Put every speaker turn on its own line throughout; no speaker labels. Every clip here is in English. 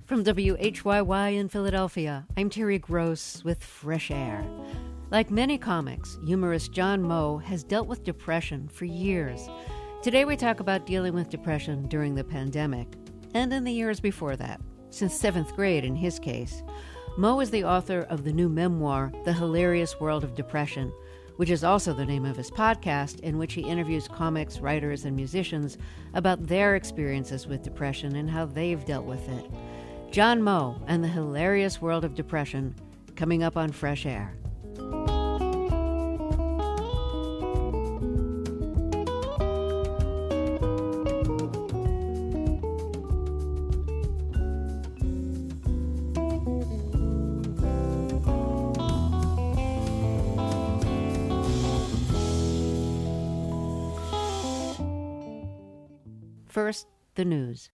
From WHYY in Philadelphia, I'm Terry Gross with Fresh Air. Like many comics, humorist John Moe has dealt with depression for years. Today we talk about dealing with depression during the pandemic, and in the years before that, since 7th grade in his case. Moe is the author of the new memoir, The Hilarious World of Depression, which is also the name of his podcast, in which he interviews comics, writers, and musicians about their experiences with depression and how they've dealt with it. John Moe and the Hilarious World of Depression, coming up on Fresh Air. First, the news.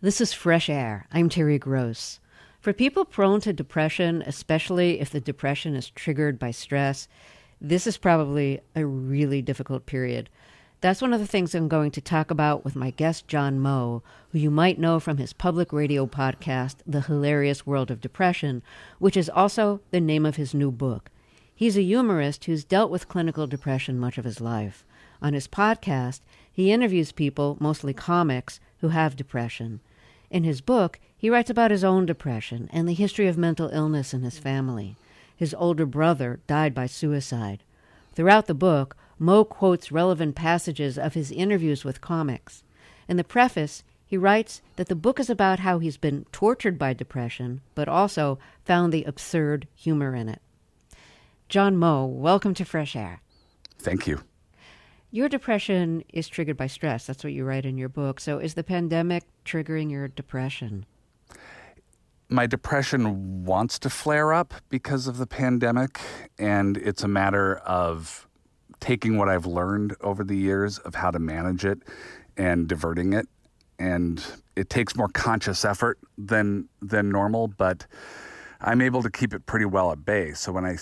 This is Fresh Air. I'm Terry Gross. For people prone to depression, especially if the depression is triggered by stress, this is probably a really difficult period. That's one of the things I'm going to talk about with my guest, John Moe, who you might know from his public radio podcast, The Hilarious World of Depression, which is also the name of his new book. He's a humorist who's dealt with clinical depression much of his life. On his podcast, he interviews people, mostly comics, who have depression. In his book, he writes about his own depression and the history of mental illness in his family. His older brother died by suicide. Throughout the book, Moe quotes relevant passages of his interviews with comics. In the preface, he writes that the book is about how he's been tortured by depression, but also found the absurd humor in it. John Moe, welcome to Fresh Air.
Thank you.
Your depression is triggered by stress. That's what you write in your book. So is the pandemic triggering your depression?
My depression wants to flare up because of the pandemic, and it's a matter of taking what I've learned over the years of how to manage it and diverting it. And it takes more conscious effort than normal, but I'm able to keep it pretty well at bay. So when I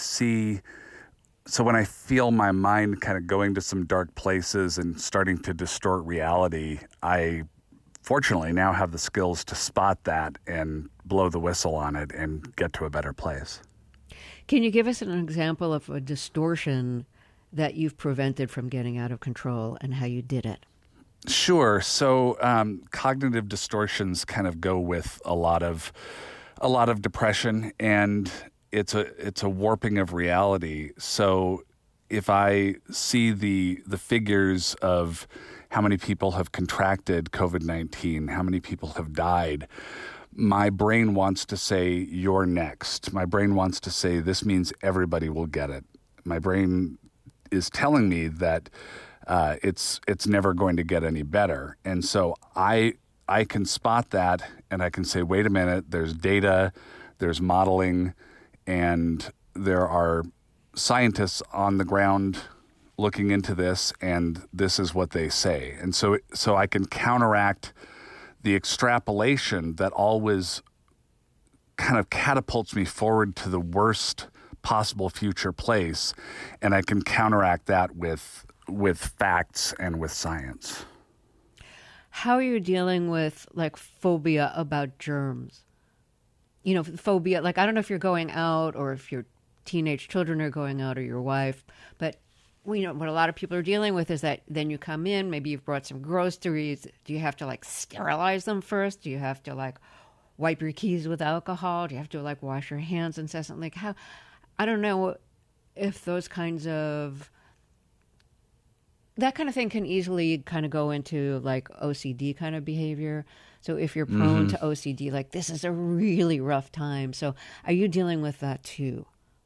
feel my mind kind of going to some dark places and starting to distort reality, I fortunately now have the skills to spot that and blow the whistle on it and get to a better place.
Can you give us an example of a distortion that you've prevented from getting out of control and how you did it?
Sure. So cognitive distortions kind of go with a lot of depression, and it's a warping of reality. So if I see the figures of how many people have contracted COVID-19, how many people have died, my brain wants to say, you're next. My brain wants to say, this means everybody will get it. My brain is telling me that it's never going to get any better. And so I can spot that, and I can say, wait a minute, there's data, there's modeling, and there are scientists on the ground looking into this, and this is what they say. And so I can counteract the extrapolation that always kind of catapults me forward to the worst possible future place, and I can counteract that with facts and with science.
How are you dealing with like phobia about germs? You know, phobia, like I don't know if you're going out or if your teenage children are going out or your wife, but you know what a lot of people are dealing with is that then you come in, maybe you've brought some groceries. Do you have to like sterilize them first? Do you have to like wipe your keys with alcohol? Do you have to like wash your hands incessantly? Like how, I don't know if those kinds of, that kind of thing can easily kind of go into like OCD kind of behavior. So if you're prone to OCD, like this is a really rough time. So are you dealing with that too?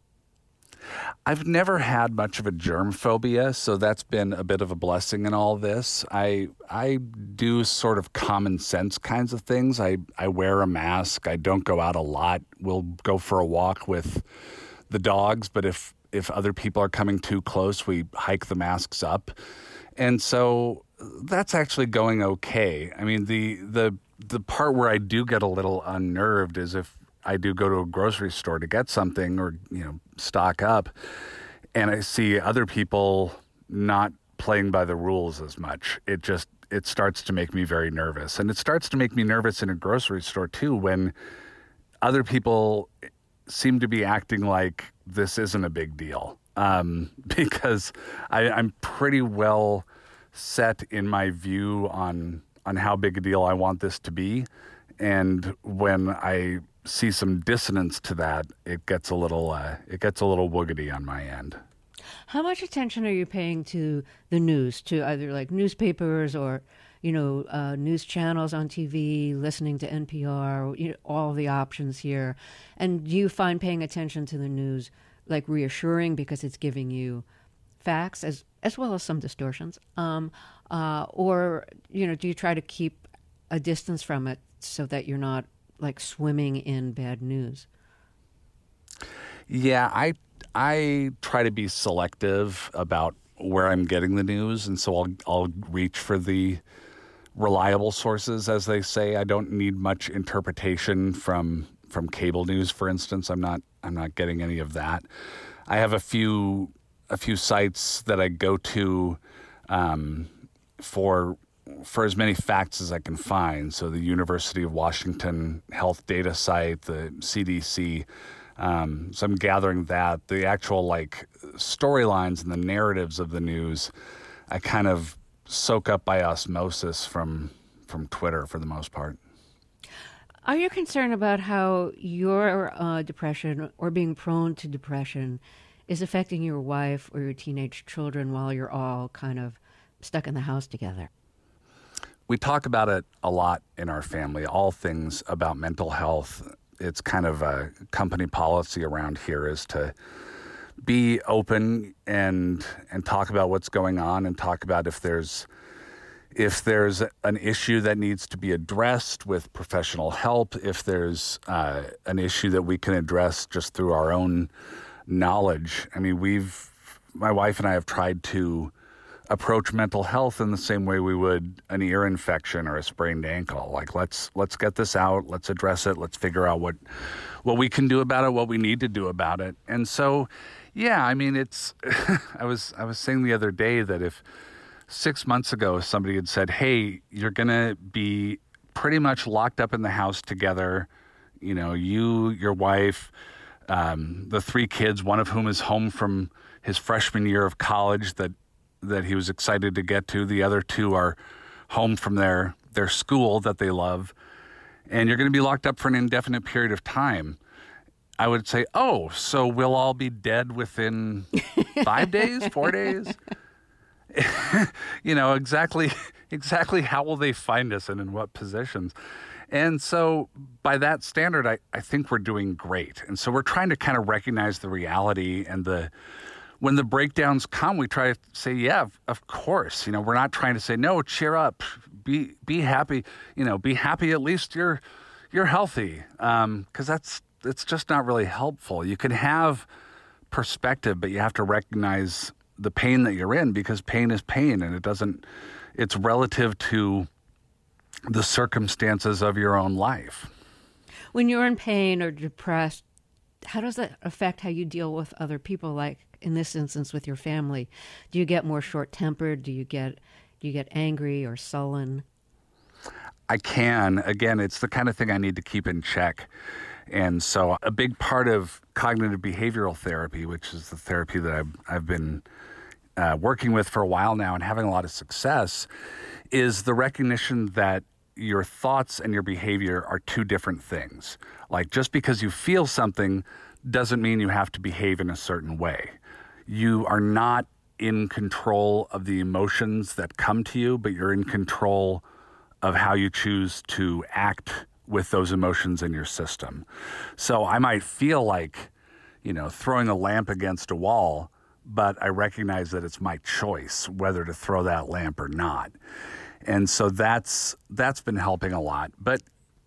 I've never had much of a germ phobia, so that's been a bit of a blessing in all this. I do sort of common sense kinds of things. I wear a mask. I don't go out a lot. We'll go for a walk with the dogs, but if other people are coming too close, we hike the masks up. And so that's actually going okay. I mean, the part where I do get a little unnerved is if I do go to a grocery store to get something or, stock up, and I see other people not playing by the rules as much. It starts to make me very nervous. And it starts to make me nervous in a grocery store too, when other people seem to be acting like this isn't a big deal. Because I'm pretty well set in my view on how big a deal I want this to be. And when I see some dissonance to that, it gets a little woogity on my end.
How much attention are you paying to the news, to either like newspapers or, news channels on TV, listening to NPR, all the options here? And do you find paying attention to the news like reassuring because it's giving you facts as well as some distortions? Or, do you try to keep a distance from it so that you're not like swimming in bad news?
Yeah, I try to be selective about where I'm getting the news, and so I'll reach for the reliable sources, as they say. I don't need much interpretation from cable news, for instance. I'm not getting any of that. I have a few sites that I go to for as many facts as I can find. So the University of Washington Health Data site, the CDC. So I'm gathering that. The actual storylines and the narratives of the news, I kind of soak up by osmosis from Twitter for the most part.
Are you concerned about how your depression or being prone to depression is affecting your wife or your teenage children while you're all kind of stuck in the house together?
We talk about it a lot in our family, all things about mental health. It's kind of a company policy around here is to be open and talk about what's going on and talk about if there's an issue that needs to be addressed with professional help, if there's an issue that we can address just through our own knowledge. I mean, my wife and I have tried to approach mental health in the same way we would an ear infection or a sprained ankle. Like, let's get this out, let's address it, let's figure out what we can do about it, what we need to do about it. And so, yeah, I mean, it's I was saying the other day that if 6 months ago somebody had said, hey, you're going to be pretty much locked up in the house together, you, your wife, the 3 kids, one of whom is home from his freshman year of college that he was excited to get to. The other 2 are home from their school that they love. And you're going to be locked up for an indefinite period of time. I would say, oh, so we'll all be dead within 5 days, 4 days? Exactly how will they find us and in what positions? And so by that standard, I think we're doing great. And so we're trying to kind of recognize the reality and when the breakdowns come, we try to say, yeah, of course. We're not trying to say, no, cheer up, be happy. Be happy. At least you're healthy. Because it's just not really helpful. You can have perspective, but you have to recognize the pain that you're in, because pain is pain, and it's relative to the circumstances of your own life.
When you're in pain or depressed, how does that affect how you deal with other people? Like in this instance with your family, do you get more short-tempered? Do you get angry or sullen?
I can. Again, it's the kind of thing I need to keep in check. And so a big part of cognitive behavioral therapy, which is the therapy that I've been working with for a while now and having a lot of success, is the recognition that your thoughts and your behavior are 2 different things. Like, just because you feel something doesn't mean you have to behave in a certain way. You are not in control of the emotions that come to you, but you're in control of how you choose to act with those emotions in your system. So I might feel like, throwing a lamp against a wall, but I recognize that it's my choice whether to throw that lamp or not. And so that's been helping a lot. But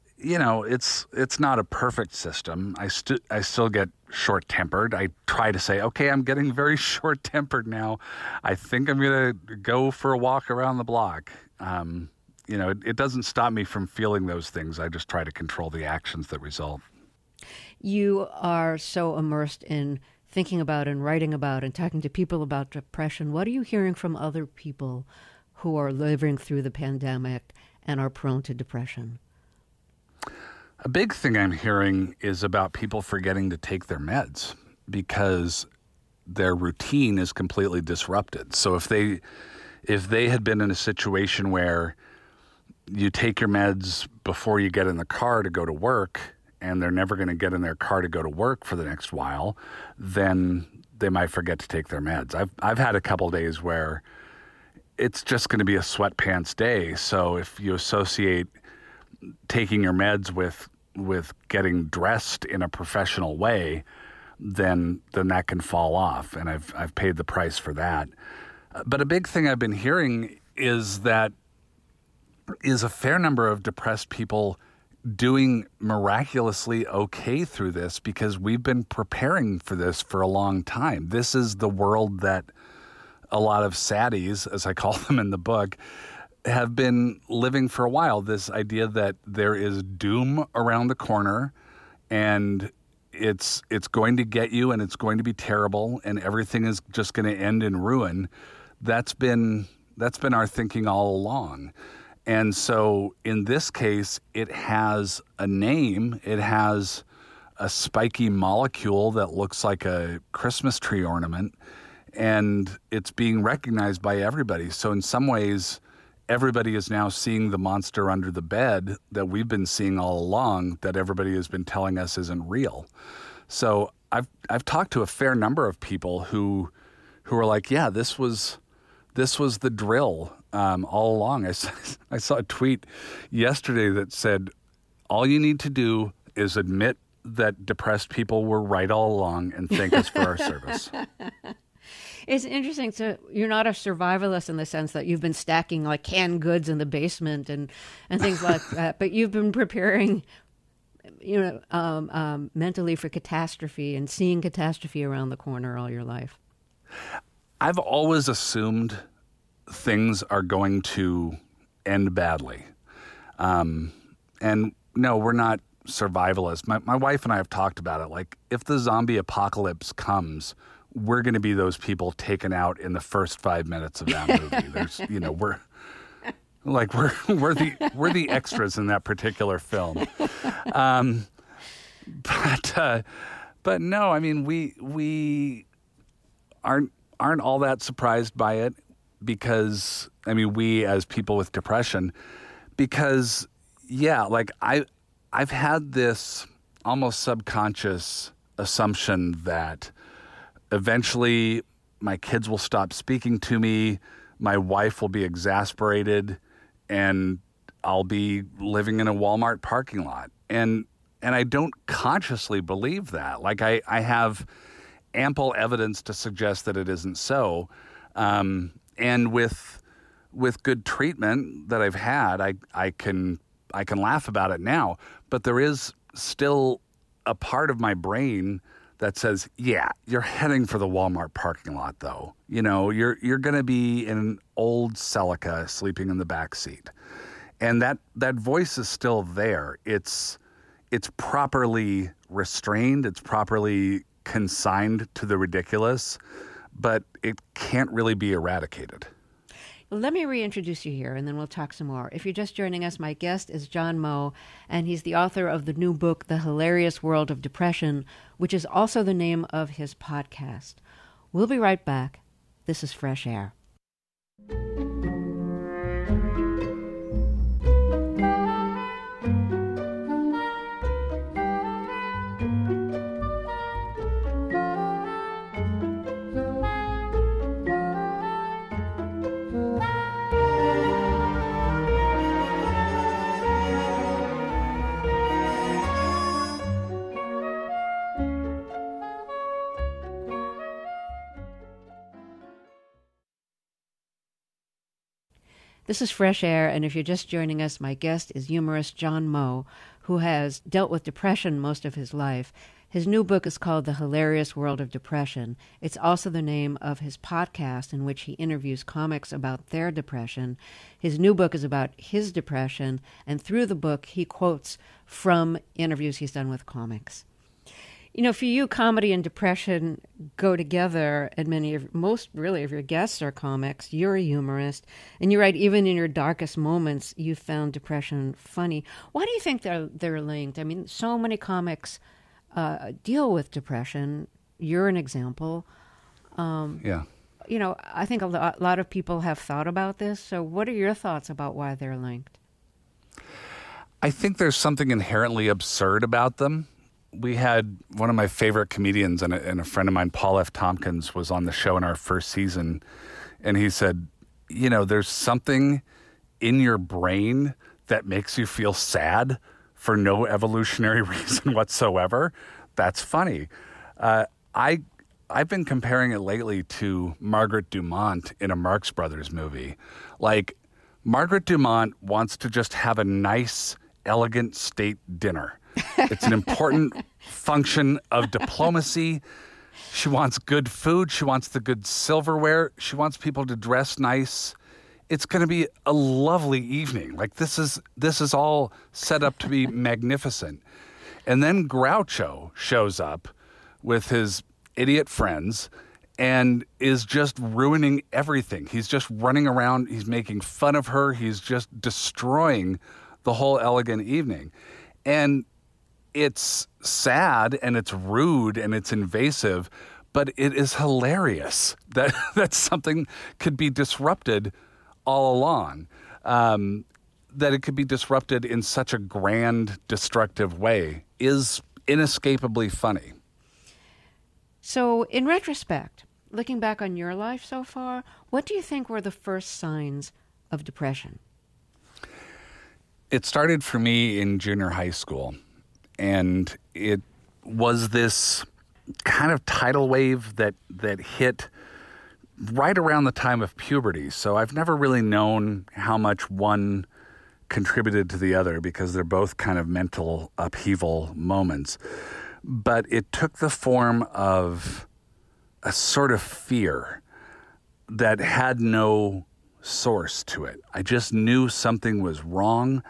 it's not a perfect system. I still get short-tempered. I try to say, okay, I'm getting very short-tempered now. I think I'm going to go for a walk around the block. It doesn't stop me from feeling those things. I just try to control the actions that result.
You are so immersed in thinking about and writing about and talking to people about depression. What are you hearing from other people who are living through the pandemic and are prone to depression?
A big thing I'm hearing is about people forgetting to take their meds because their routine is completely disrupted. So if they had been in a situation where you take your meds before you get in the car to go to work, and they're never going to get in their car to go to work for the next while, then they might forget to take their meds. I've had a couple days where it's just going to be a sweatpants day. So if you associate taking your meds with getting dressed in a professional way, then that can fall off, and I've paid the price for that. But a big thing I've been hearing is that is a fair number of depressed people doing miraculously okay through this because we've been preparing for this for a long time. This is the world that a lot of saddies, as I call them in the book, have been living for a while, this idea that there is doom around the corner and it's going to get you and it's going to be terrible and everything is just going to end in ruin. That's been our thinking all along. And so in this case, it has a name. It has a spiky molecule that looks like a Christmas tree ornament, and it's being recognized by everybody. So in some ways, everybody is now seeing the monster under the bed that we've been seeing all along, that everybody has been telling us isn't real. So I've talked to a fair number of people who are like, yeah, this was the drill all along. I saw a tweet yesterday that said, all you need to do is admit that depressed people were right all along and thank us for our service.
It's interesting. So you're not a survivalist in the sense that you've been stacking like canned goods in the basement and things like that, but you've been preparing, mentally for catastrophe and seeing catastrophe around the corner all your life.
I've always assumed things are going to end badly. And no, we're not survivalists. My wife and I have talked about it. Like, if the zombie apocalypse comes, we're going to be those people taken out in the first 5 minutes of that movie. There's, we're the extras in that particular film. But no, I mean, we aren't all that surprised by it because, I mean, we as people with depression, because yeah, like I've had this almost subconscious assumption that eventually my kids will stop speaking to me, my wife will be exasperated, and I'll be living in a Walmart parking lot. And I don't consciously believe that. Like I have ample evidence to suggest that it isn't so. And with good treatment that I've had, I can laugh about it now, but there is still a part of my brain that says, yeah, you're heading for the Walmart parking lot though. You're going to be in an old Celica sleeping in the back seat. And that voice is still there. It's properly restrained. It's properly consigned to the ridiculous, but it can't really be eradicated.
Let me reintroduce you here, and then we'll talk some more. If you're just joining us, my guest is John Moe, and he's the author of the new book, The Hilarious World of Depression, which is also the name of his podcast. We'll be right back. This is Fresh Air. This is Fresh Air, and if you're just joining us, my guest is humorist John Moe, who has dealt with depression most of his life. His new book is called The Hilarious World of Depression. It's also the name of his podcast in which he interviews comics about their depression. His new book is about his depression, and through the book, he quotes from interviews he's done with comics. For you, comedy and depression go together, and most of your guests are comics. You're a humorist, and you're right, even in your darkest moments, you found depression funny. Why do you think they're linked? I mean, so many comics deal with depression. You're an example.
Yeah.
I think a lot of people have thought about this. So what are your thoughts about why they're linked?
I think there's something inherently absurd about them. We had one of my favorite comedians and a friend of mine, Paul F. Tompkins, was on the show in our first season. And he said, there's something in your brain that makes you feel sad for no evolutionary reason whatsoever. That's funny. I've been comparing it lately to Margaret Dumont in a Marx Brothers movie. Like, Margaret Dumont wants to just have a nice, elegant state dinner. It's an important function of diplomacy. She wants good food. She wants the good silverware. She wants people to dress nice it's going to be a lovely evening. Like this is all set up to be magnificent. And then Groucho shows up with his idiot friends and is just ruining everything. He's just running around. He's making fun of her. He's just destroying the whole elegant evening. And it's sad and it's rude and it's invasive, but it is hilarious that something could be disrupted all along, that it could be disrupted in such a grand, destructive way is inescapably funny.
So in retrospect, looking back on your life so far, what do you think were the first signs of depression?
It started for me in junior high school, and it was this kind of tidal wave that hit right around the time of puberty. So I've never really known how much one contributed to the other because they're both kind of mental upheaval moments. But it took the form of a sort of fear that had no source to it. I just knew something was wrong.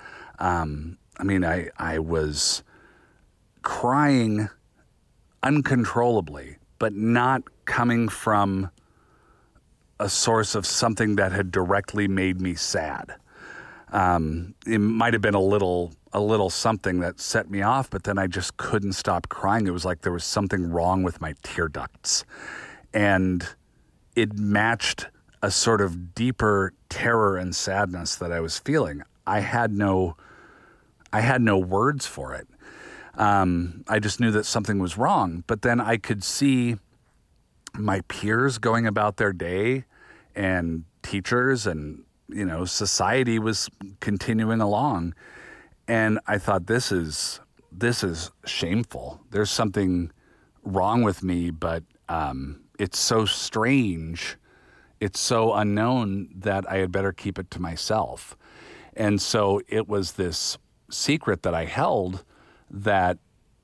I was crying uncontrollably, but not coming from a source of something that had directly made me sad. It might have been a little something that set me off, but then I just couldn't stop crying. It was like there was something wrong with my tear ducts. And it matched a sort of deeper terror and sadness that I was feeling. I had no words for it. I just knew that something was wrong. But then I could see my peers going about their day, and teachers and, society was continuing along. And I thought, this is shameful. There's something wrong with me, but it's so strange. It's so unknown that I had better keep it to myself. And so it was this secret that I held that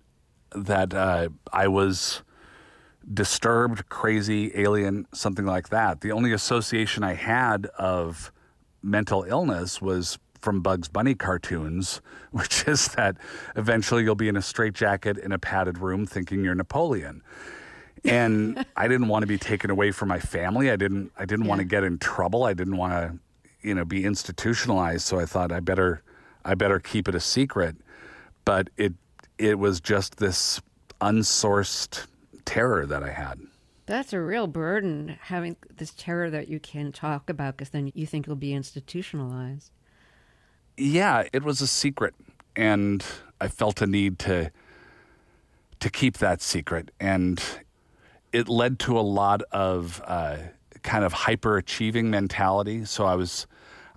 I was disturbed, crazy, alien, something like that. The only association I had of mental illness was from Bugs Bunny cartoons, which is that eventually you'll be in a straitjacket in a padded room thinking you're Napoleon. And I didn't want to be taken away from my family. I didn't want to get in trouble. I didn't want to, be institutionalized. So I thought I better keep it a secret. But it was just this unsourced terror that I had.
That's a real burden, having this terror that you can't talk about because then you think you'll be institutionalized.
Yeah, it was a secret, and I felt a need to keep that secret, and it led to a lot of kind of hyper-achieving mentality. So I was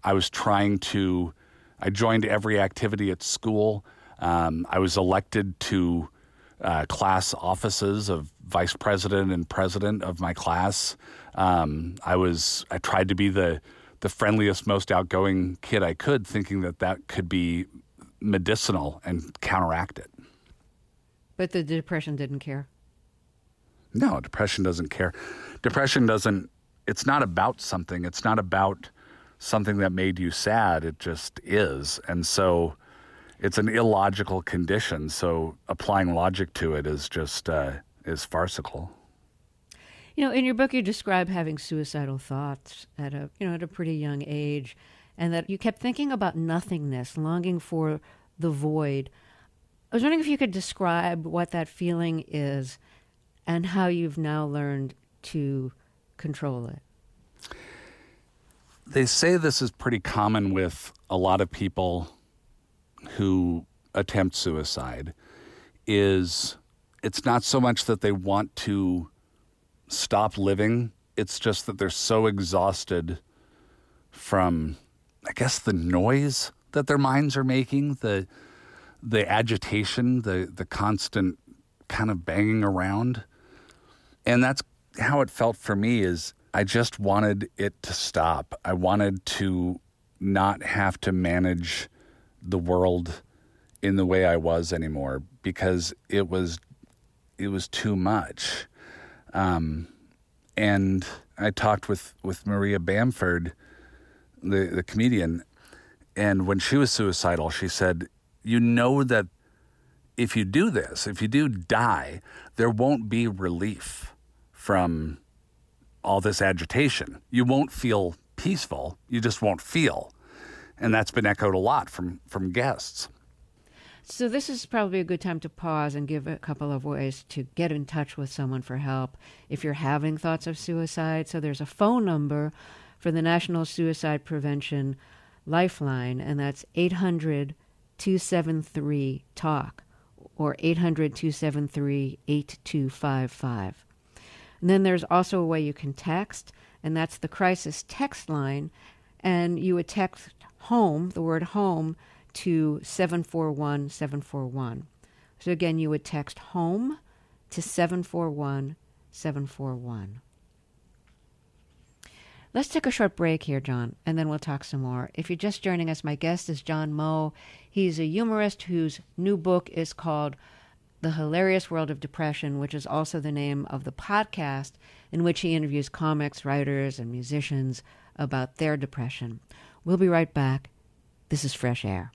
I joined every activity at school. I was elected to class offices of vice president and president of my class. I tried to be the friendliest, most outgoing kid I could, thinking that could be medicinal and counteract it.
But the depression didn't care.
No, depression doesn't care. It's not about something. It's not about something that made you sad. It just is. And so it's an illogical condition. So applying logic to it is just is farcical.
In your book, you describe having suicidal thoughts at a pretty young age, and that you kept thinking about nothingness, longing for the void. I was wondering if you could describe what that feeling is and how you've now learned to control it.
They say this is pretty common with a lot of people who attempt suicide. It's not so much that they want to stop living. It's just that they're so exhausted from, I guess, the noise that their minds are making, the agitation, the constant kind of banging around. And that's how it felt for me. Is I just wanted it to stop. I wanted to not have to manage the world in the way I was anymore, because it was too much. And I talked with Maria Bamford the comedian, and when she was suicidal, she said, you know that if you do this, if you do die, there won't be relief from all this agitation. You won't feel peaceful. You just won't feel. And that's been echoed a lot from guests.
So this is probably a good time to pause and give a couple of ways to get in touch with someone for help if you're having thoughts of suicide. So there's a phone number for the National Suicide Prevention Lifeline, and that's 800-273-TALK or 800-273-8255. And then there's also a way you can text, and that's the crisis text line, and you would text HOME, the word HOME, to 741-741. So again, you would text HOME to 741-741. Let's take a short break here, John, and then we'll talk some more. If you're just joining us, my guest is John Moe. He's a humorist whose new book is called The Hilarious World of Depression, which is also the name of the podcast in which he interviews comics, writers, and musicians about their depression. We'll be right back. This is Fresh Air.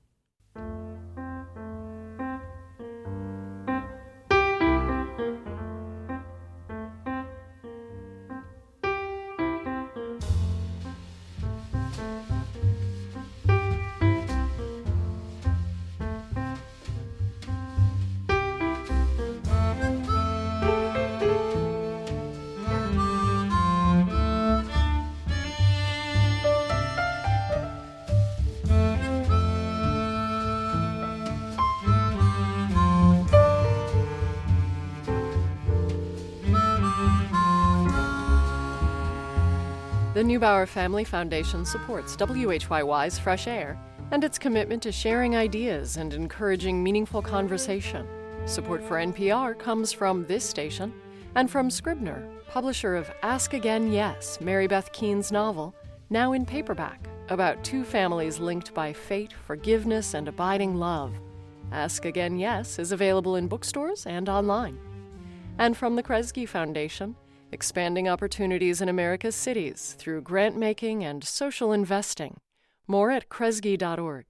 The Neubauer Family Foundation supports WHYY's Fresh Air and its commitment to sharing ideas and encouraging meaningful conversation. Support for NPR comes from this station and from Scribner, publisher of Ask Again Yes, Mary Beth Keane's novel, now in paperback, about two families linked by fate, forgiveness, and abiding love. Ask Again Yes is available in bookstores and online. And from the Kresge Foundation, expanding opportunities in America's cities through grant-making and social investing. More at kresge.org.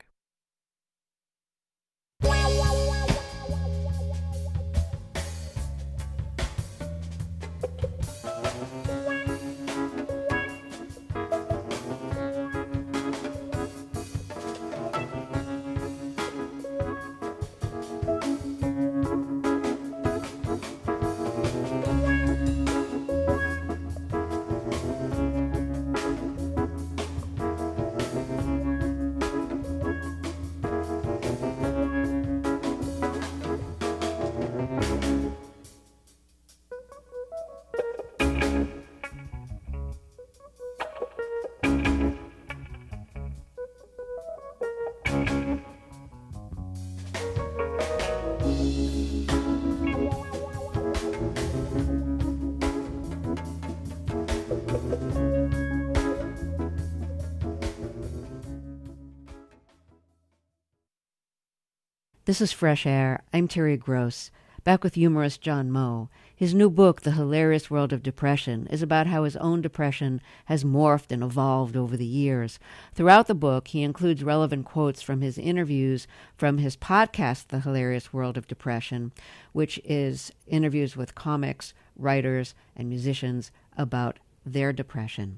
This is Fresh Air. I'm Terry Gross, back with humorist John Moe. His new book, The Hilarious World of Depression, is about how his own depression has morphed and evolved over the years. Throughout the book, he includes relevant quotes from his interviews from his podcast, The Hilarious World of Depression, which is interviews with comics, writers, and musicians about their depression.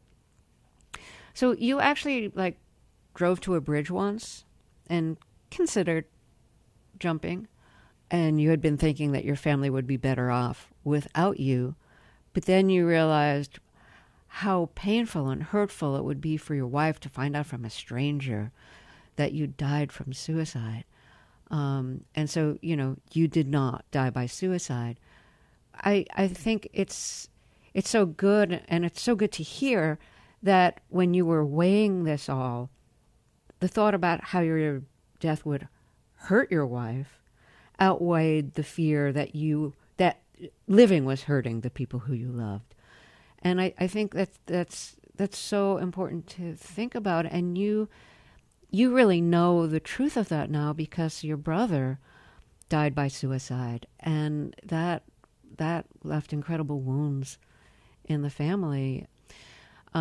So you actually, drove to a bridge once and considered jumping, and you had been thinking that your family would be better off without you, but then you realized how painful and hurtful it would be for your wife to find out from a stranger that you died from suicide. And so, you did not die by suicide. I think it's so good, and it's so good to hear that when you were weighing this all, the thought about how your death would hurt your wife outweighed the fear that living was hurting the people who you loved. And I think that's so important to think about. And you really know the truth of that now because your brother died by suicide, and that left incredible wounds in the family.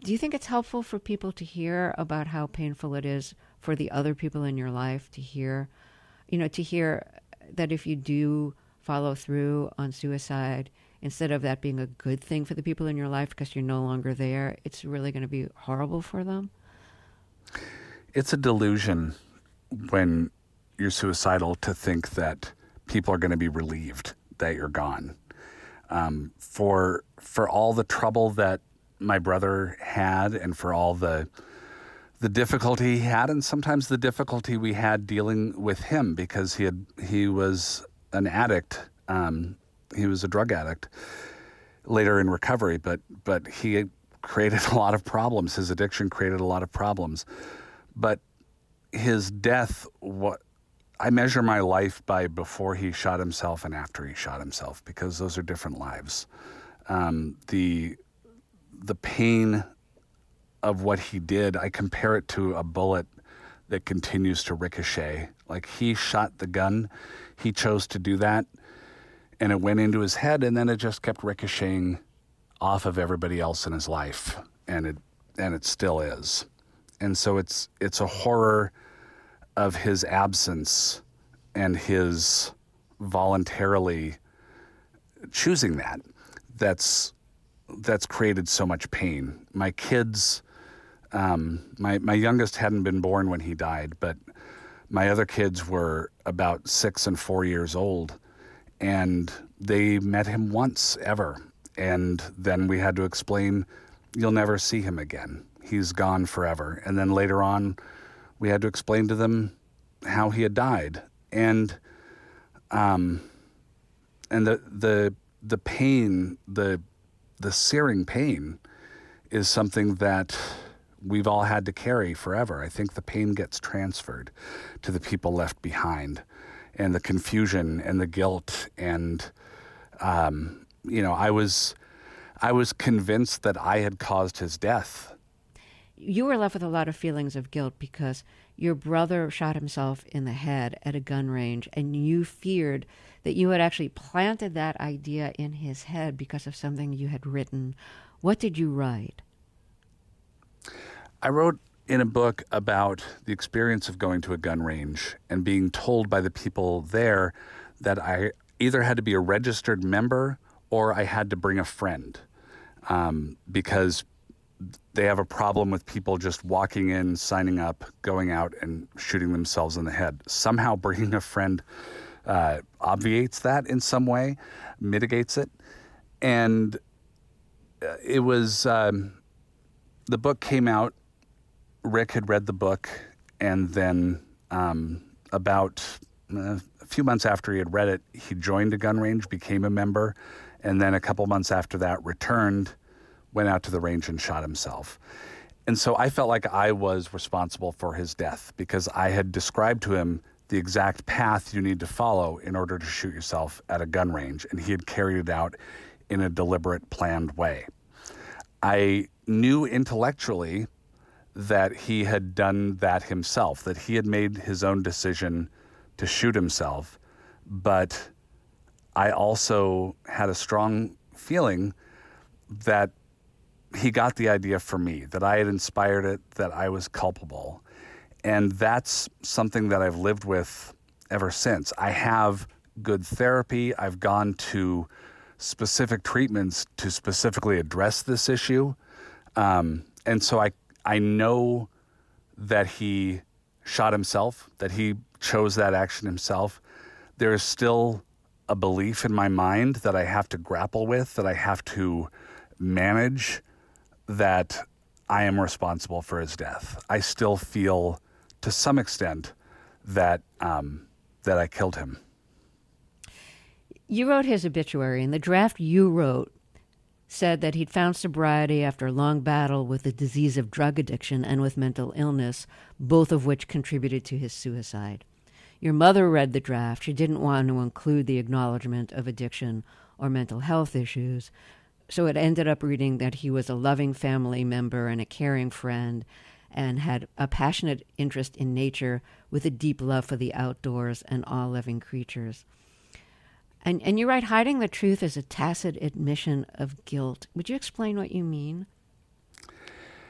Do you think it's helpful for people to hear about how painful it is for the other people in your life to hear, to hear that if you do follow through on suicide, instead of that being a good thing for the people in your life because you're no longer there, it's really going to be horrible for them?
It's a delusion when you're suicidal to think that people are going to be relieved that you're gone. For all the trouble that my brother had, and for all the difficulty he had, and sometimes the difficulty we had dealing with him because he was an addict. He was a drug addict later in recovery, but he created a lot of problems. His addiction created a lot of problems. But his death, I measure my life by before he shot himself and after he shot himself, because those are different lives. The pain of what he did, I compare it to a bullet that continues to ricochet. Like, he shot the gun, he chose to do that, and it went into his head, and then it just kept ricocheting off of everybody else in his life, and it still is. And so it's a horror of his absence and his voluntarily choosing that's created so much pain. My kids, my youngest hadn't been born when he died, but my other kids were about 6 and 4 years old, and they met him once ever. And then we had to explain, you'll never see him again. He's gone forever. And then later on, we had to explain to them how he had died. And the pain, the searing pain, is something that we've all had to carry forever. I think the pain gets transferred to the people left behind, and the confusion and the guilt. And I was convinced that I had caused his death.
You were left with a lot of feelings of guilt because your brother shot himself in the head at a gun range, and you feared that you had actually planted that idea in his head because of something you had written. What did you write?
I wrote in a book about the experience of going to a gun range and being told by the people there that I either had to be a registered member or I had to bring a friend, because they have a problem with people just walking in, signing up, going out, and shooting themselves in the head. Somehow bringing a friend obviates that in some way, mitigates it. And it was, the book came out, Rick had read the book, and then about a few months after he had read it, he joined a gun range, became a member, and then a couple months after that returned, went out to the range and shot himself. And so I felt like I was responsible for his death because I had described to him the exact path you need to follow in order to shoot yourself at a gun range, and he had carried it out in a deliberate, planned way. I knew intellectually that he had done that himself, that he had made his own decision to shoot himself, but I also had a strong feeling that he got the idea from me, that I had inspired it, that I was culpable. And that's something that I've lived with ever since. I have good therapy. I've gone to specific treatments to specifically address this issue. And so I know that he shot himself, that he chose that action himself. There is still a belief in my mind that I have to grapple with, that I have to manage, that I am responsible for his death. I still feel, to some extent, that I killed him.
You wrote his obituary, and the draft you wrote said that he'd found sobriety after a long battle with the disease of drug addiction and with mental illness, both of which contributed to his suicide. Your mother read the draft. She didn't want to include the acknowledgement of addiction or mental health issues, so it ended up reading that he was a loving family member and a caring friend and had a passionate interest in nature with a deep love for the outdoors and all living creatures. And you write, hiding the truth is a tacit admission of guilt. Would you explain what you mean?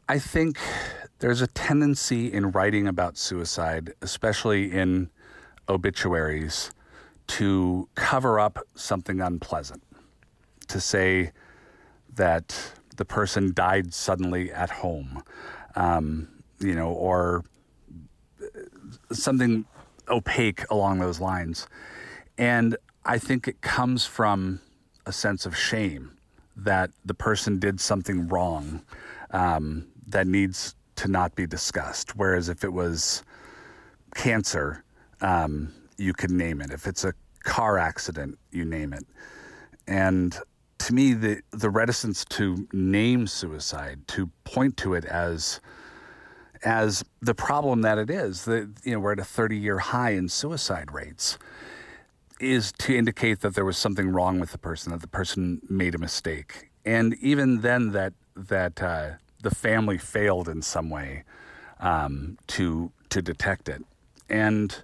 I think there's a tendency in writing about suicide, especially in obituaries, to cover up something unpleasant, to say that the person died suddenly at home, or something opaque along those lines. And I think it comes from a sense of shame that the person did something wrong that needs to not be discussed. Whereas if it was cancer, you could name it. If it's a car accident, you name it. And to me, the reticence to name suicide, to point to it as the problem that it is, we're at a 30-year high in suicide rates, is to indicate that there was something wrong with the person, that the person made a mistake. And even then that the family failed in some way to detect it. And,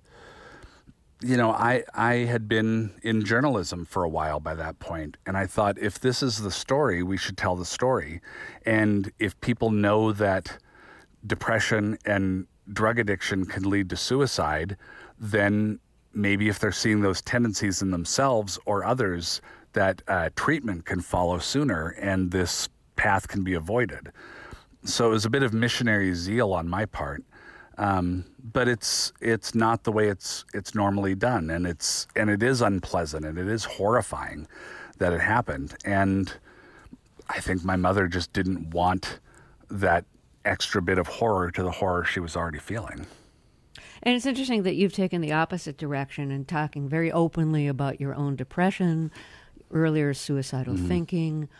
I had been in journalism for a while by that point, and I thought, if this is the story, we should tell the story. And if people know that depression and drug addiction can lead to suicide, then maybe if they're seeing those tendencies in themselves or others, that treatment can follow sooner and this path can be avoided. So it was a bit of missionary zeal on my part, but it's not the way it's normally done, and it is unpleasant, and it is horrifying that it happened. And I think my mother just didn't want that extra bit of horror to the horror she was already feeling.
And it's interesting that you've taken the opposite direction and talking very openly about your own depression, earlier suicidal thinking.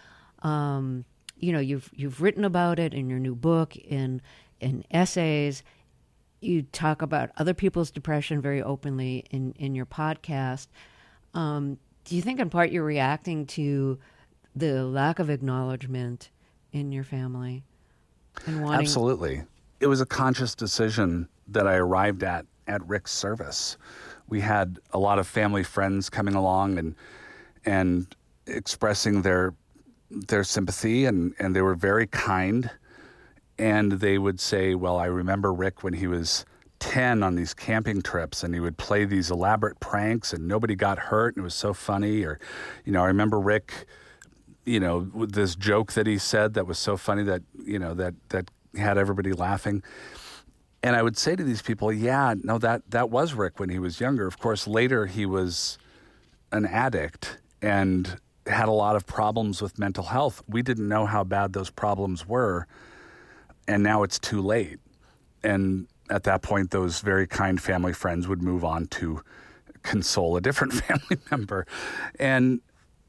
You've written about it in your new book, in essays. You talk about other people's depression very openly in your podcast. Do you think in part you're reacting to the lack of acknowledgement in your family? And wanting...
Absolutely. It was a conscious decision that I arrived at Rick's service. We had a lot of family friends coming along and expressing their sympathy, and they were very kind. And they would say, well, I remember Rick when he was 10 on these camping trips, and he would play these elaborate pranks and nobody got hurt, and it was so funny. Or, I remember Rick, with this joke that he said that was so funny that, that had everybody laughing. And I would say to these people, yeah, no, that was Rick when he was younger. Of course, later he was an addict and had a lot of problems with mental health. We didn't know how bad those problems were, and now it's too late. And at that point, those very kind family friends would move on to console a different family member. And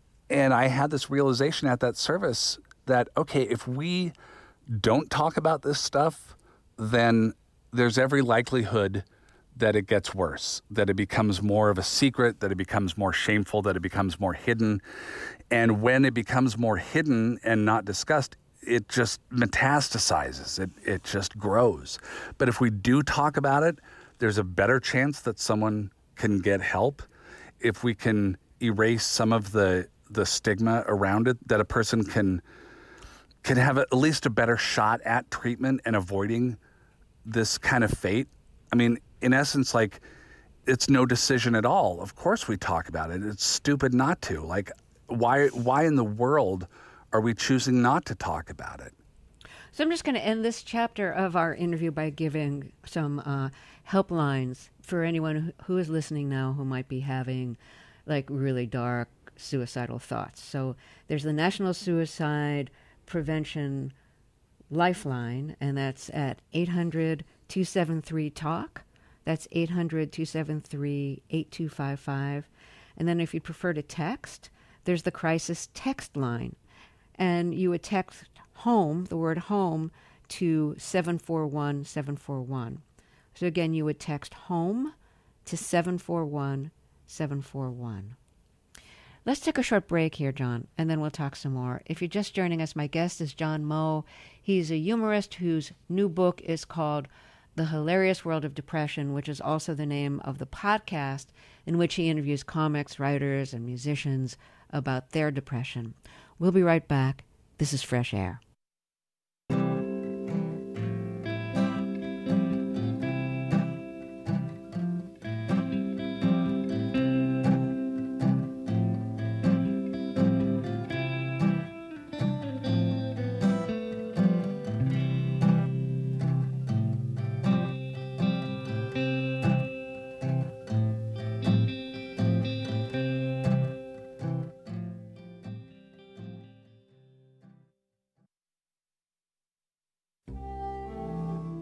I had this realization at that service that, okay, if we don't talk about this stuff, then there's every likelihood that it gets worse, that it becomes more of a secret, that it becomes more shameful, that it becomes more hidden. And when it becomes more hidden and not discussed, it just metastasizes. It just grows. But if we do talk about it, there's a better chance that someone can get help. If we can erase some of the stigma around it, that a person can have at least a better shot at treatment and avoiding this kind of fate. I mean, in essence, like, it's no decision at all. Of course we talk about it. It's stupid not to. Like, why in the world are we choosing not to talk about it?
So I'm just going to end this chapter of our interview by giving some helplines for anyone who is listening now who might be having like really dark suicidal thoughts. So there's the National Suicide Prevention Lifeline, and that's at 800-273-TALK. That's 800-273-8255. And then if you prefer to text, there's the crisis text line. And you would text home, the word home, to 741-741. So again, you would text home to 741-741. Let's take a short break here, John, and then we'll talk some more. If you're just joining us, my guest is John Moe. He's a humorist whose new book is called The Hilarious World of Depression, which is also the name of the podcast in which he interviews comics, writers, and musicians about their depression. We'll be right back. This is Fresh Air.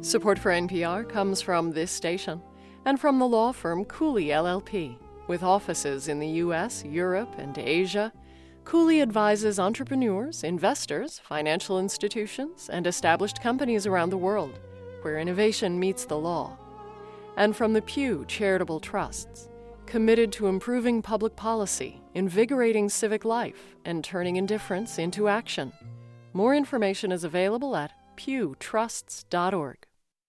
Support for NPR comes from this station and from the law firm Cooley LLP. With offices in the U.S., Europe, and Asia, Cooley advises entrepreneurs, investors, financial institutions, and established companies around the world where innovation meets the law. And from the Pew Charitable Trusts, committed to improving public policy, invigorating civic life, and turning indifference into action. More information is available at pewtrusts.org.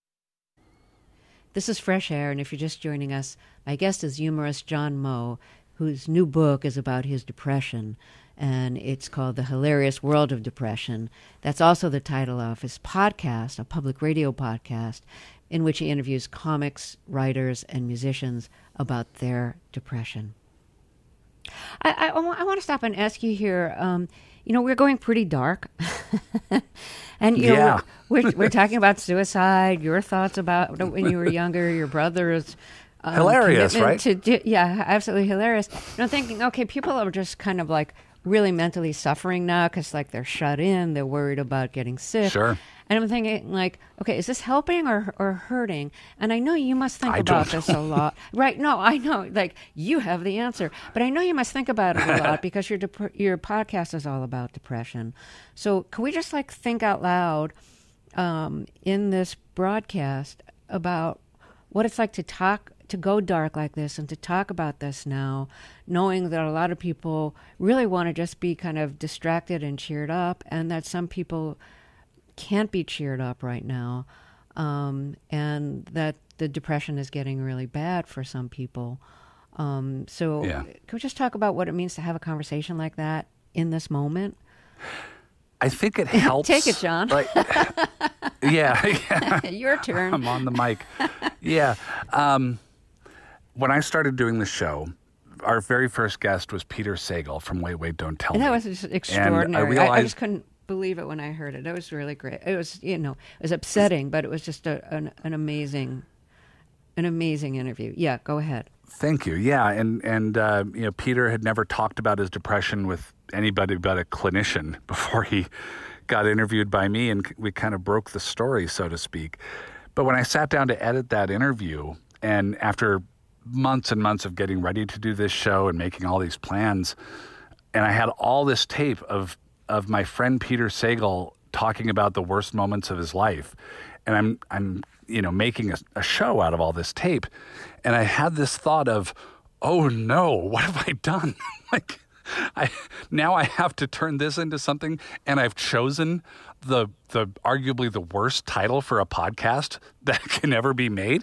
This is Fresh Air, and if you're just joining us, my guest is humorist John Moe, whose new book is about his depression, and it's called The Hilarious World of Depression. That's also the title of his podcast, a public radio podcast, in which he interviews comics, writers, and musicians about their depression. I want to stop and ask you here, we're going pretty dark. And, we're talking about suicide, your thoughts about when you were younger, your brother's
hilarious, right?
Yeah, absolutely hilarious. I'm thinking, okay, people are just kind of like really mentally suffering now because like they're shut in, they're worried about getting sick.
Sure.
And I'm thinking like, okay, is this helping or hurting? And I know you must think about this a lot. Right, no, I know, like you have the answer. But I know you must think about it a lot because your podcast is all about depression. So can we just like think out loud in this broadcast about what it's like to go dark like this and to talk about this now, knowing that a lot of people really want to just be kind of distracted and cheered up, and that some people can't be cheered up right now, and that the depression is getting really bad for some people. Can we just talk about what it means to have a conversation like that in this moment?
I think it helps.
Take it, John.
Yeah.
Your turn.
I'm on the mic. Yeah. When I started doing the show, our very first guest was Peter Sagal from Wait, Wait, Don't Tell Me.
And that was just extraordinary.
And I realized,
I just couldn't believe it when I heard it. It was really great. It was, it was upsetting, but it was just an amazing interview. Yeah, go ahead.
Thank you. Yeah, and Peter had never talked about his depression with anybody but a clinician before he got interviewed by me, and we kind of broke the story, so to speak. But when I sat down to edit that interview, and after months and months of getting ready to do this show and making all these plans, and I had all this tape of my friend Peter Sagal talking about the worst moments of his life, and I'm making a show out of all this tape, and I had this thought of, oh no, what have I done? Now I have to turn this into something, and I've chosen the arguably the worst title for a podcast that can ever be made.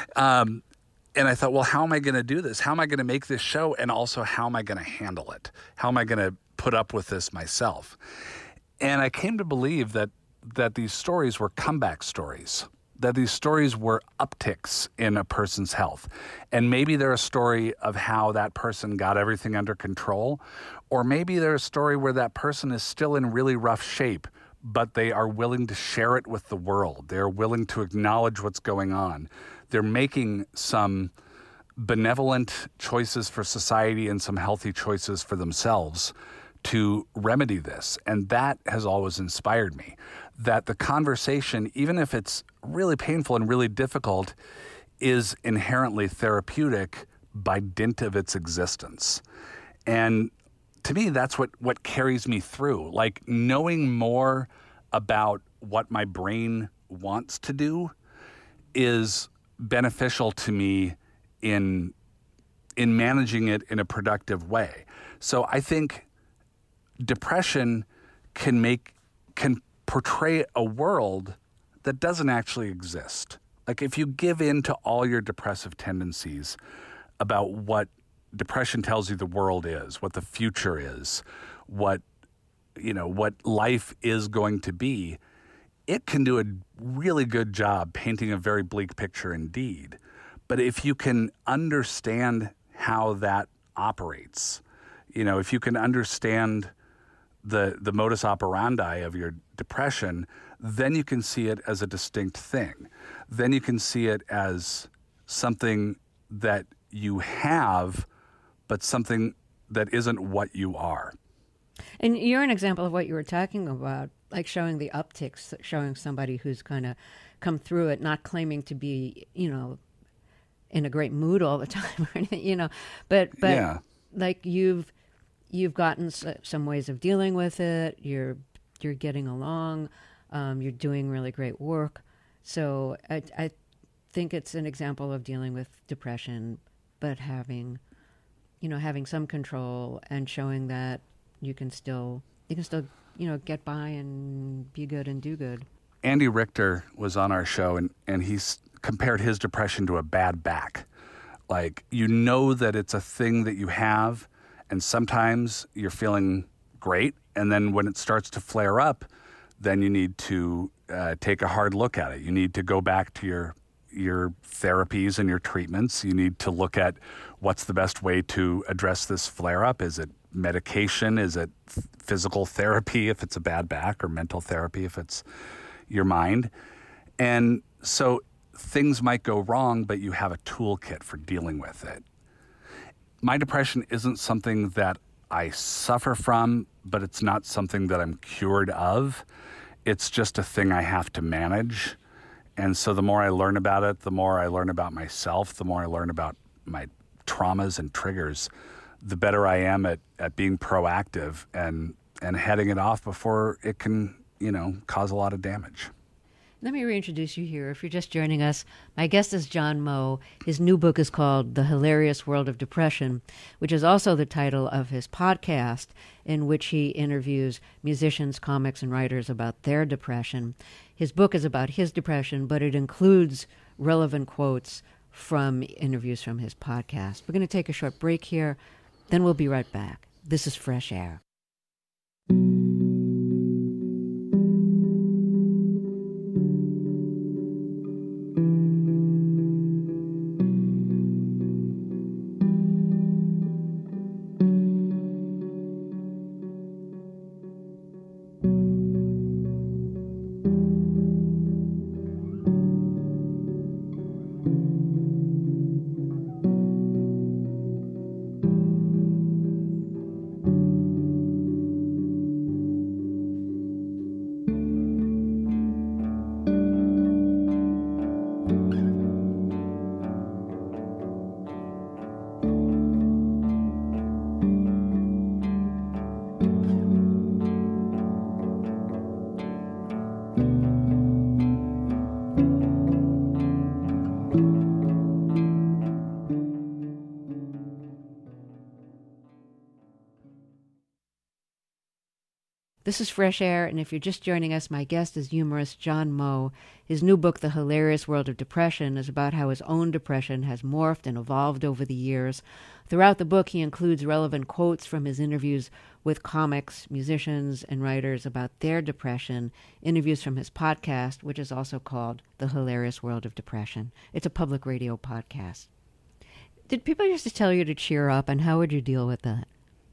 And I thought, well, how am I going to do this? How am I going to make this show? And also, how am I going to handle it? How am I going to put up with this myself? And I came to believe that these stories were comeback stories, that these stories were upticks in a person's health. And maybe they're a story of how that person got everything under control, or maybe they're a story where that person is still in really rough shape, but they are willing to share it with the world. They're willing to acknowledge what's going on. They're making some benevolent choices for society and some healthy choices for themselves to remedy this. And that has always inspired me, that the conversation, even if it's really painful and really difficult, is inherently therapeutic by dint of its existence. And to me, that's what carries me through. Like knowing more about what my brain wants to do is beneficial to me in managing it in a productive way. So I think depression can portray a world that doesn't actually exist. Like if you give in to all your depressive tendencies about what depression tells you the world is, what the future is, what life is going to be, it can do a really good job painting a very bleak picture indeed. But if you can understand how that operates, if you can understand the modus operandi of your depression, then you can see it as a distinct thing. Then you can see it as something that you have, but something that isn't what you are.
And you're an example of what you were talking about, like showing the upticks, showing somebody who's kind of come through it, not claiming to be, in a great mood all the time or anything, but
Yeah.
like you've gotten some ways of dealing with it. You're getting along. You're doing really great work. So I think it's an example of dealing with depression, but having some control and showing that you can still get by and be good and do good.
Andy Richter was on our show, and he's compared his depression to a bad back. Like, that it's a thing that you have, and sometimes you're feeling great, and then when it starts to flare up, then you need to take a hard look at it. You need to go back to your therapies and your treatments. You need to look at what's the best way to address this flare-up. Is it medication? Is it physical therapy if it's a bad back, or mental therapy if it's your mind? And so things might go wrong, but you have a toolkit for dealing with it. My depression isn't something that I suffer from, but it's not something that I'm cured of. It's just a thing I have to manage. And so the more I learn about it, the more I learn about myself, the more I learn about my traumas and triggers, the better I am at being proactive and heading it off before it can, cause a lot of damage.
Let me reintroduce you here. If you're just joining us, my guest is John Moe. His new book is called The Hilarious World of Depression, which is also the title of his podcast, in which he interviews musicians, comics, and writers about their depression. His book is about his depression, but it includes relevant quotes from interviews from his podcast. We're going to take a short break here, then we'll be right back. This is Fresh Air. This is Fresh Air, and if you're just joining us, my guest is humorist John Moe. His new book, The Hilarious World of Depression, is about how his own depression has morphed and evolved over the years. Throughout the book, he includes relevant quotes from his interviews with comics, musicians, and writers about their depression, interviews from his podcast, which is also called The Hilarious World of Depression. It's a public radio podcast. Did people used to tell you to cheer up, and how would you deal with that?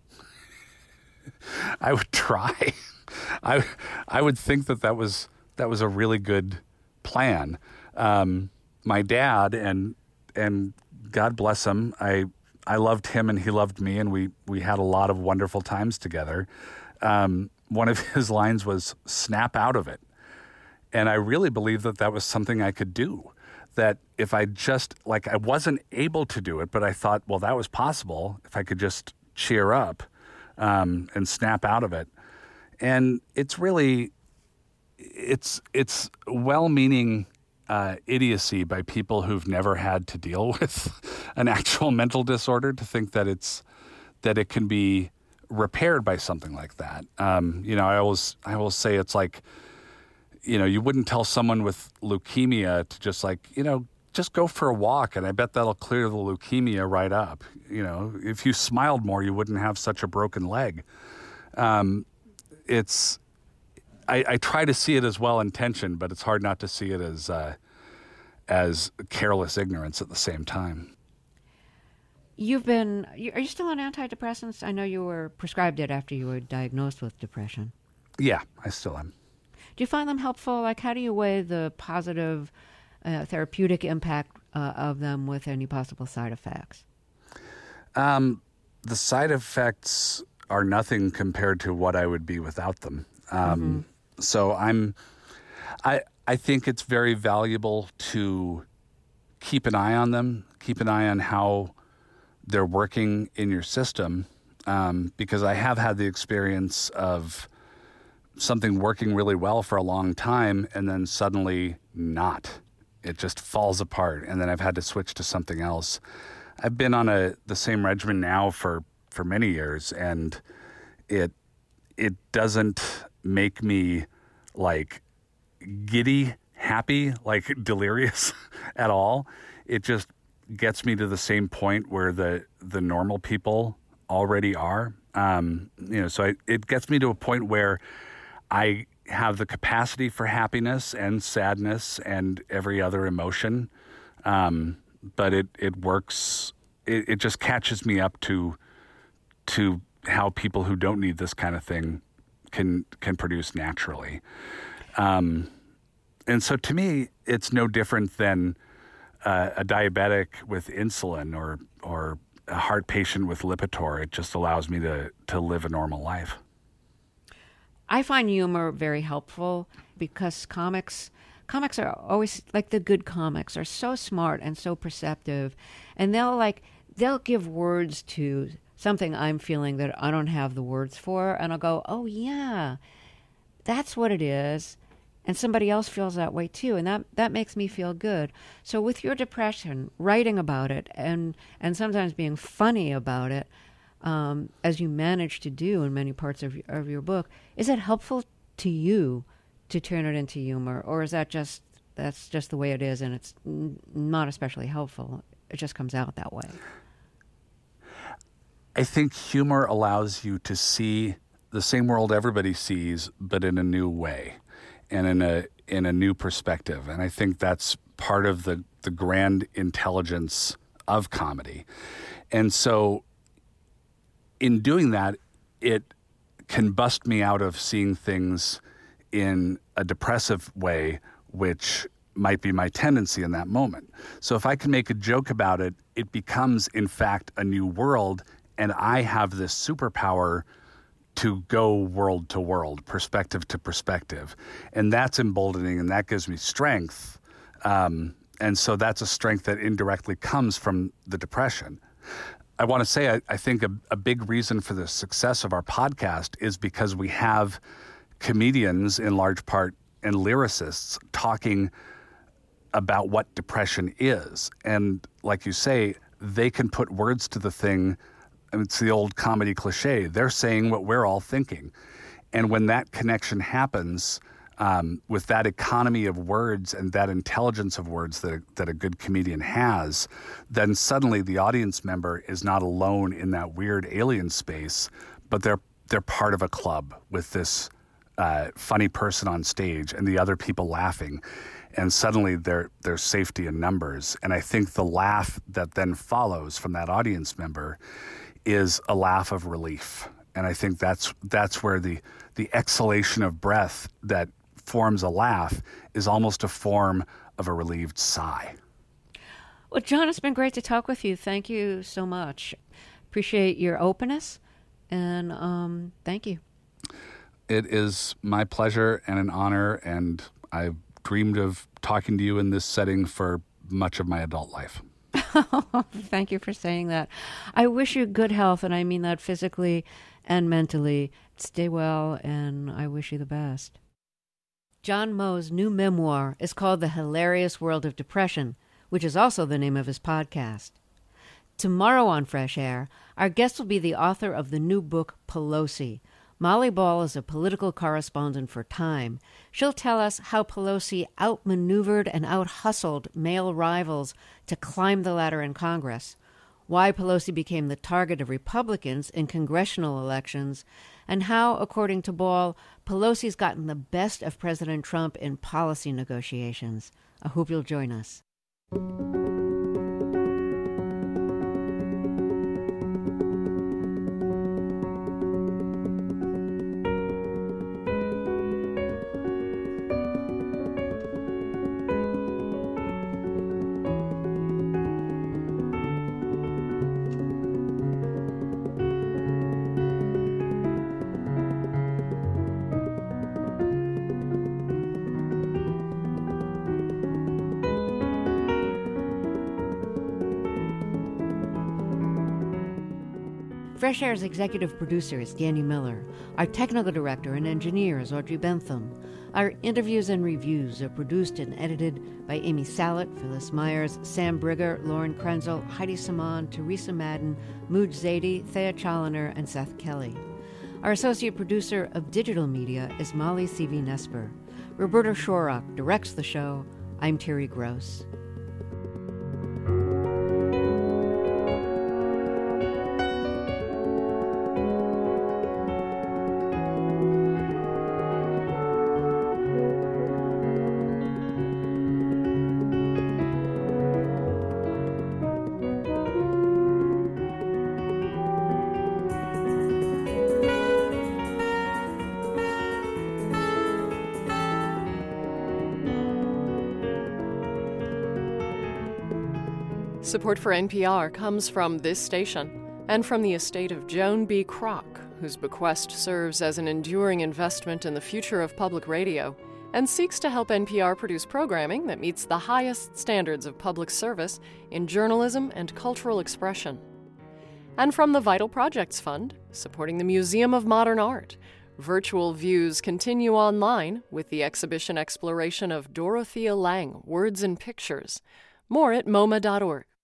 I would try. I would think that was a really good plan. My dad, and God bless him, I loved him and he loved me, and we had a lot of wonderful times together. One of his lines was, "Snap out of it." And I really believe that was something I could do. That if I just, I wasn't able to do it, but I thought, well, that was possible if I could just cheer up and snap out of it. And it's really, it's well-meaning idiocy by people who've never had to deal with an actual mental disorder to think that it can be repaired by something like that. I always say it's like, you wouldn't tell someone with leukemia to just go for a walk, and I bet that'll clear the leukemia right up. If you smiled more, you wouldn't have such a broken leg. I try to see it as well-intentioned, but it's hard not to see it as careless ignorance at the same time.
Are you still on antidepressants? I know you were prescribed it after you were diagnosed with depression.
Yeah, I still am.
Do you find them helpful? How do you weigh the positive therapeutic impact of them with any possible side effects?
The side effects are nothing compared to what I would be without them. So I think it's very valuable to keep an eye on them, keep an eye on how they're working in your system, because I have had the experience of something working really well for a long time and then suddenly not. It just falls apart, and then I've had to switch to something else. I've been on the same regimen now for many years, and it doesn't make me like giddy, happy, like delirious at all. It just gets me to the same point where the normal people already are. So it gets me to a point where I have the capacity for happiness and sadness and every other emotion. But it works. It just catches me up to how people who don't need this kind of thing can produce naturally. And so to me, it's no different than a diabetic with insulin or a heart patient with Lipitor. It just allows me to live a normal life.
I find humor very helpful because comics are always, like the good comics, are so smart and so perceptive, and they'll give words to something I'm feeling that I don't have the words for, and I'll go, oh yeah, that's what it is. And somebody else feels that way too, and that makes me feel good. So with your depression, writing about it and sometimes being funny about it, as you manage to do in many parts of your book, is it helpful to you to turn it into humor, or is that's just the way it is and it's not especially helpful? It just comes out that way.
I think humor allows you to see the same world everybody sees, but in a new way and in a new perspective. And I think that's part of the grand intelligence of comedy. And so in doing that, it can bust me out of seeing things in a depressive way, which might be my tendency in that moment. So if I can make a joke about it, it becomes, in fact, a new world, and I have this superpower to go world to world, perspective to perspective. And that's emboldening, and that gives me strength. And so that's a strength that indirectly comes from the depression. I want to say, I think a big reason for the success of our podcast is because we have comedians in large part and lyricists talking about what depression is. And like you say, they can put words to the thing. And it's the old comedy cliche. They're saying what we're all thinking. And when that connection happens, with that economy of words and that intelligence of words that a good comedian has, then suddenly the audience member is not alone in that weird alien space, but they're part of a club with this funny person on stage and the other people laughing. And suddenly there's safety in numbers. And I think the laugh that then follows from that audience member is a laugh of relief. And I think that's where the exhalation of breath that forms a laugh is almost a form of a relieved sigh.
Well, John, it's been great to talk with you. Thank you so much. Appreciate your openness, and thank you.
It is my pleasure and an honor, and I've dreamed of talking to you in this setting for much of my adult life.
Thank you for saying that. I wish you good health, and I mean that physically and mentally. Stay well, and I wish you the best. John Moe's new memoir is called The Hilarious World of Depression, which is also the name of his podcast. Tomorrow on Fresh Air, our guest will be the author of the new book, Pelosi. Molly Ball is a political correspondent for Time. She'll tell us how Pelosi outmaneuvered and out-hustled male rivals to climb the ladder in Congress, why Pelosi became the target of Republicans in congressional elections, and how, according to Ball, Pelosi's gotten the best of President Trump in policy negotiations. I hope you'll join us. Fresh Air's executive producer is Danny Miller. Our technical director and engineer is Audrey Bentham. Our interviews and reviews are produced and edited by Amy Salet, Phyllis Myers, Sam Brigger, Lauren Krenzel, Heidi Saman, Teresa Madden, Mooj Zadie, Thea Challoner, and Seth Kelly. Our associate producer of digital media is Molly C.V. Nesper. Roberta Shorrock directs the show. I'm Terry Gross.
Support for NPR comes from this station and from the estate of Joan B. Kroc, whose bequest serves as an enduring investment in the future of public radio and seeks to help NPR produce programming that meets the highest standards of public service in journalism and cultural expression. And from the Vital Projects Fund, supporting the Museum of Modern Art. Virtual views continue online with the exhibition exploration of Dorothea Lange, Words and Pictures. More at MoMA.org.